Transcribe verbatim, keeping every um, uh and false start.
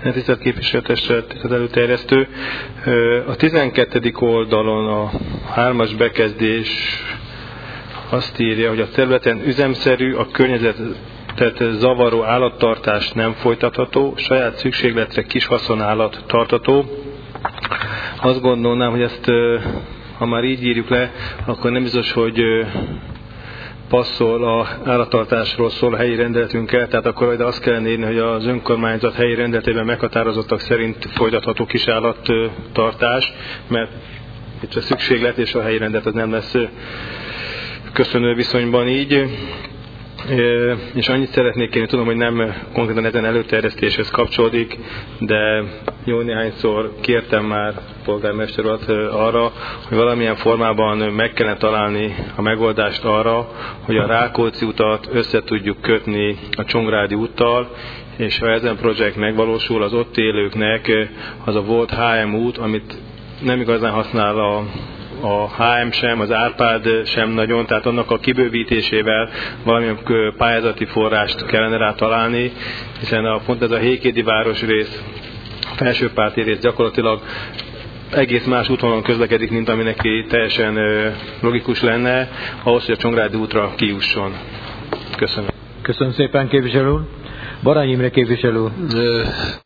Tisztelt képviselőtestület, tisztelt előterjesztő. A tizenkettedik oldalon a hármas bekezdés azt írja, hogy a területen üzemszerű, a környezetet zavaró állattartás nem folytatható, saját szükségletre kis haszonállat tartató. Azt gondolnám, hogy ezt, ha már így írjuk le, akkor nem biztos, hogy passzol a állattartásról szól a helyi rendeletünkkel, tehát akkor ide azt kellene írni, hogy az önkormányzat helyi rendeletében meghatározottak szerint folytatható kisállattartás, mert itt a szükséglet és a helyi rendelet az nem lesz köszönő viszonyban így. És annyit szeretnék kérni, tudom, hogy nem konkrétan ezen előterjesztéshez kapcsolódik, de jó néhányszor kértem már polgármester urat arra, hogy valamilyen formában meg kellene találni a megoldást arra, hogy a Rákóczi utat össze tudjuk kötni a Csongrádi úttal, és ha ezen projekt megvalósul, az ott élőknek az a volt há em út, amit nem igazán használ a a há em sem, az Árpád sem nagyon, tehát annak a kibővítésével valamilyen pályázati forrást kellene rá találni, hiszen a, pont ez a Hékédi városrész, a felsőpárti rész gyakorlatilag egész más útvonalon közlekedik, mint ami neki teljesen logikus lenne, ahhoz, hogy a Csongrádi útra kijusson. Köszönöm. Köszönöm szépen, képviselő úr. Barány Imre képviselő úr.